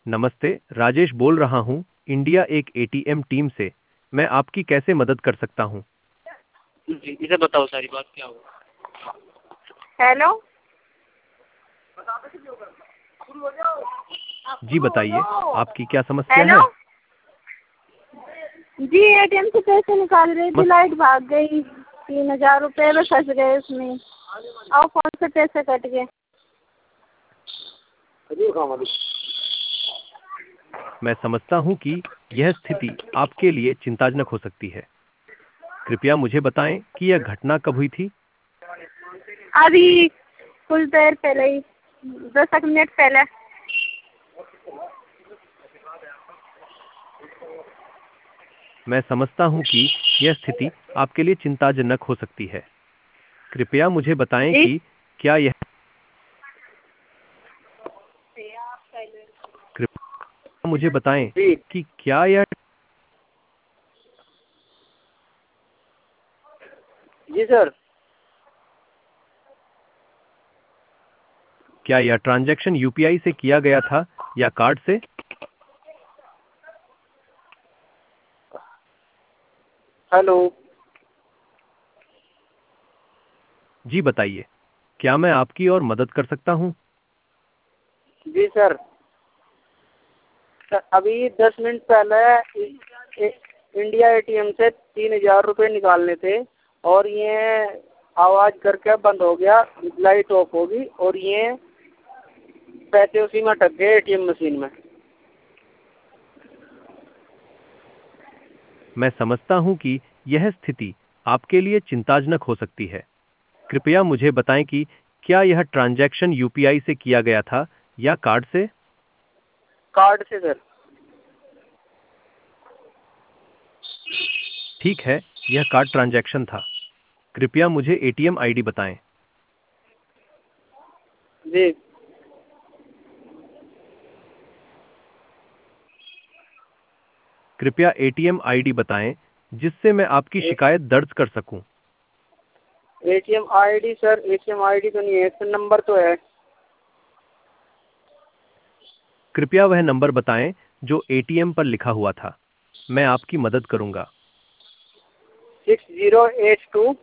नमस्ते, राजेश बोल रहा हूँ, इंडिया एक एटीएम टीम से। मैं आपकी कैसे मदद कर सकता हूँ? जी, इसे बताओ सारी बात क्या हुआ। हेलो। जी बताइए, आपकी क्या समस्या हेलो। है? जी एटीएम से पैसे निकाल रही थी, मस- लाइट भाग गई। 3,000 रुपये में फंस गए उसमें और फोन से पैसे कट गए। मैं समझता हूँ कि यह स्थिति आपके लिए चिंताजनक हो सकती है। कृपया मुझे बताएं कि यह घटना कब हुई थी? अभी कुछ देर पहले ही, 10 मिनट पहले। मैं समझता हूँ कि यह स्थिति आपके लिए चिंताजनक हो सकती है। कृपया मुझे बताएं जी। कि क्या यह कृपया मुझे बताएं जी कि क्या यह जी सर। क्या यह ट्रांजैक्शन यूपीआई से किया गया था या कार्ड से? हेलो। जी बताइए, क्या मैं आपकी और मदद कर सकता हूँ? जी सर, अभी 10 मिनट पहले इंडिया एटीएम से 3,000 रुपये निकालने थे और ये आवाज करके बंद हो गया, लाइट ऑफ होगी और ये पैसे उसी में अटक गए एटीएम मशीन में। मैं समझता हूँ कि यह स्थिति आपके लिए चिंताजनक हो सकती है। कृपया मुझे बताएं कि क्या यह ट्रांजैक्शन यूपीआई से किया गया था या कार्ड से? कार्ड से सर। ठीक है, यह कार्ड ट्रांजैक्शन था। कृपया मुझे एटीएम आईडी बताएं। जी कृपया एटीएम आईडी बताएं जिससे मैं आपकी शिकायत दर्ज कर सकूं। ATM ID sir, ATM ID तो नहीं है, सर नंबर तो है। कृपया वह नंबर बताएं जो एटीएम पर लिखा हुआ था। मैं आपकी मदद करूंगा। 6082।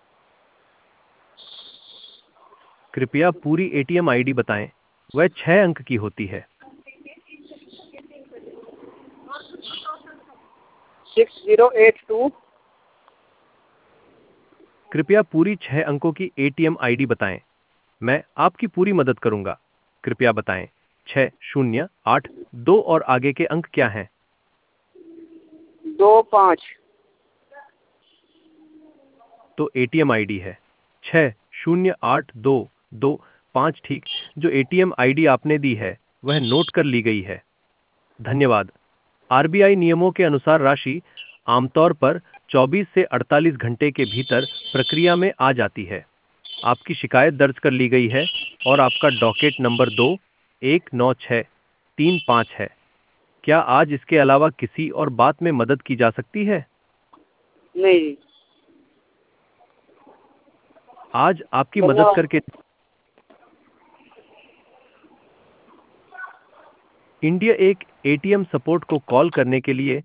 कृपया पूरी एटीएम आईडी बताएं। वह 6 अंक की होती है। 6082। कृपया पूरी 6 अंकों की एटीएम आईडी बताएं। मैं आपकी पूरी मदद करूंगा। कृपया बताएं 6082 और आगे के अंक क्या हैं? 25। तो एटीएम आईडी है 608225, ठीक। जो एटीएम आईडी आपने दी है वह नोट कर ली गई है। धन्यवाद। आरबीआई नियमों के अनुसार राशि आमतौर पर 24 से 48 घंटे के भीतर प्रक्रिया में आ जाती है। आपकी शिकायत दर्ज कर ली गई है और आपका डॉकेट नंबर 219635 है। क्या आज इसके अलावा किसी और बात में मदद की जा सकती है? नहीं जी। आज आपकी मदद धन्यवाद। करके इंडिया एक एटीएम सपोर्ट को कॉल करने के लिए